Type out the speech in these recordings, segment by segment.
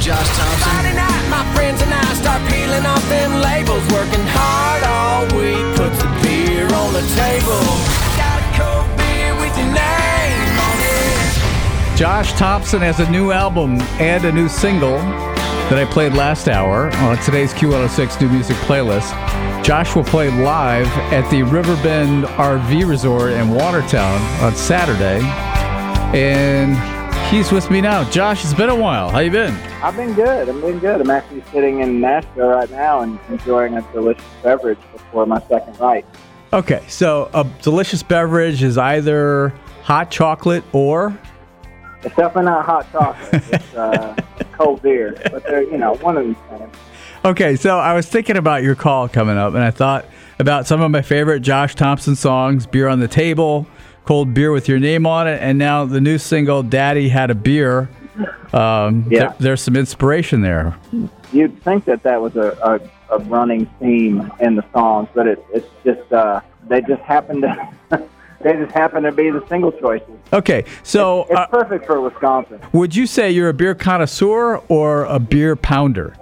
Josh Thompson. Friday night, my friends and I start peeling off them labels, working hard all week, puts the beer on the table. Got a cold beer with your name on it. Josh Thompson has a new album and a new single that I played last hour on today's Q106 New Music playlist. Josh will play live at the Riverbend RV Resort in Watertown on Saturday. And he's with me now. Josh, it's been a while. How you been? I've been good. I'm actually sitting in Nashville right now and enjoying a delicious beverage before my second right. Okay, so a delicious beverage is either hot chocolate or... It's definitely not hot chocolate. It's cold beer. But they're, one of these things. Okay, so I was thinking about your call coming up, and I thought about some of my favorite Josh Thompson songs, Beer on the Table, Cold Beer with Your Name on It, and now the new single, Daddy Had a Beer. There's some inspiration there. You'd think that was a running theme in the songs, but it's just they just happen to be the single choices. Okay, so it's perfect for Wisconsin. Would you say you're a beer connoisseur or a beer pounder?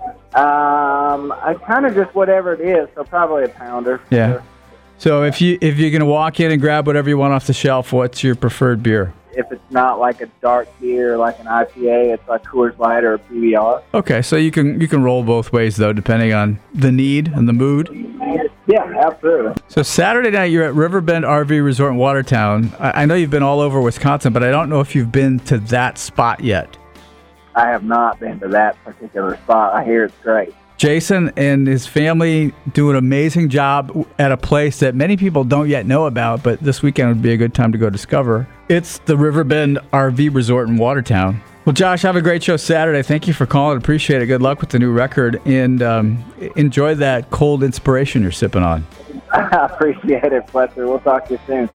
I kind of just whatever it is, so probably a pounder. Yeah. Sure. So if you're gonna walk in and grab whatever you want off the shelf, what's your preferred beer? If it's not like a dark beer, like an IPA, it's like Coors Light or a PBR. Okay, so you can roll both ways though, depending on the need and the mood. Yeah, absolutely. So Saturday night you're at Riverbend RV Resort in Watertown. I know you've been all over Wisconsin, but I don't know if you've been to that spot yet. I have not been to that particular spot. I hear it's great. Jason and his family do an amazing job at a place that many people don't yet know about, but this weekend would be a good time to go discover. It's the Riverbend RV Resort in Watertown. Well, Josh, have a great show Saturday. Thank you for calling. Appreciate it. Good luck with the new record, and enjoy that cold inspiration you're sipping on. I appreciate it, Fletcher. We'll talk to you soon.